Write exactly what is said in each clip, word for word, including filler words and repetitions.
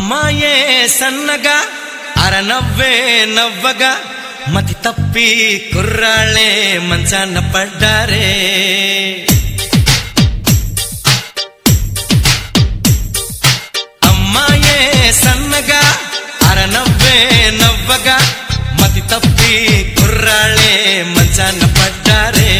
అమ్మాయే సన్నగా అరనవ్వే నవ్వగా మతి తప్పి కుర్రాళ్ళే మంచాన పడ్డారే. అమ్మాయే సన్నగా అరనవ్వే నవ్వగా మతి తప్పి కుర్రాళ్ళే మంచాన పడ్డారే.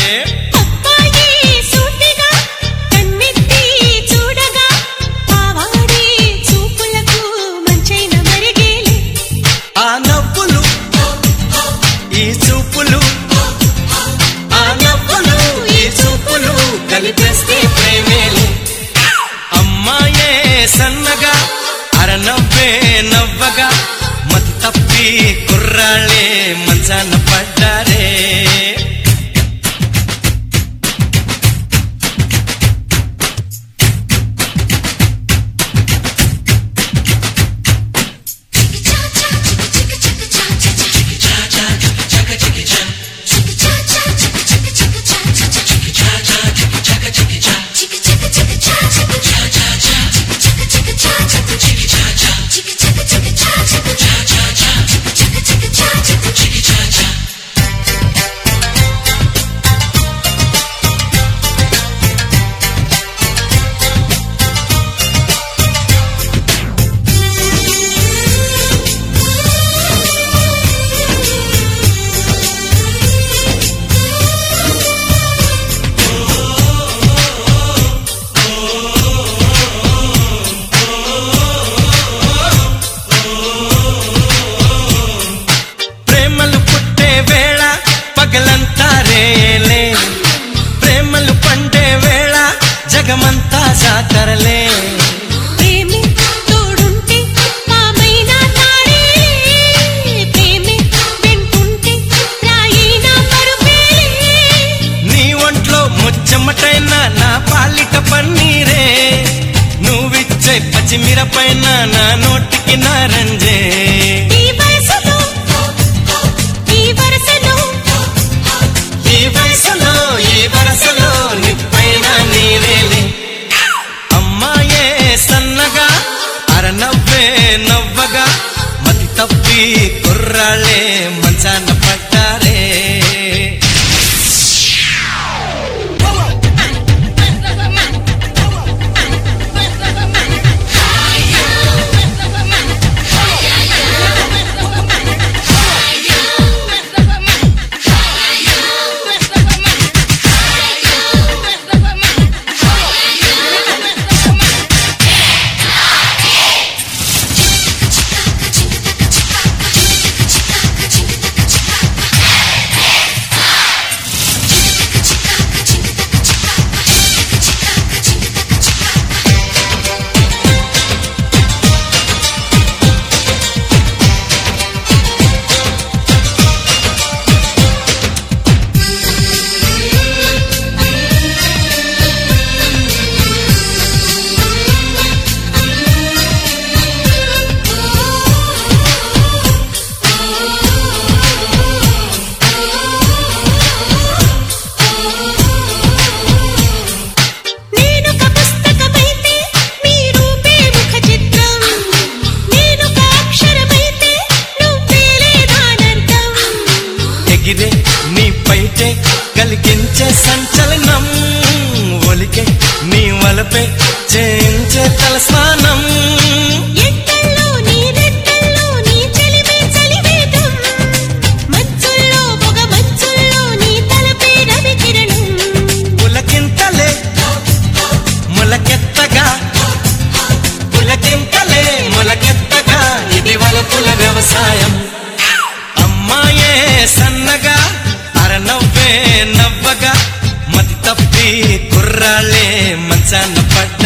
కలిపేస్తే ప్రేమేలే. అమ్మాయే సన్నగా అరనవ్వే నవ్వగా మతి తప్పి కుర్రాళ్ళే మంచాన పడ్డారే. పగలంతారేలే ప్రేమలు పండే వేళ జగమంతా జాతరలే. ప్రేమే తోడుంటే మామైనా తాడే, ప్రేమే వెంటుంటే రాయినా పరుపేలే. నీ ఒంట్లో ముచ్చమటైన నా పాలిట పన్నీరే, నువ్విచ్చే పచ్చిమిరపైన నా నోటికి నారంజే. ఈ వయసులో ఈ వరసలో ఈ వయసులో ఈ వరసలో నిప్పైన నీవేలే. అమ్మాయే సన్నగా అరనవ్వే నవ్వగా మతి తప్పి కుర్రాళ్ళే మంచాన పడ్డారే. నీ పైటే కలిగించే సంచలనం, ఒలికే నీ వలపే చేయించే తలస్నానం. పులకింతలే ములకెత్తగా పులకింతలే ములకెత్తగా ఇది వలపుల వ్యవసాయం. అమ్మాయే సన్నగా అరనవ్వే నవ్వగా మతి తప్పి కుర్రాళ్ళే మంచాన పడ్డారే.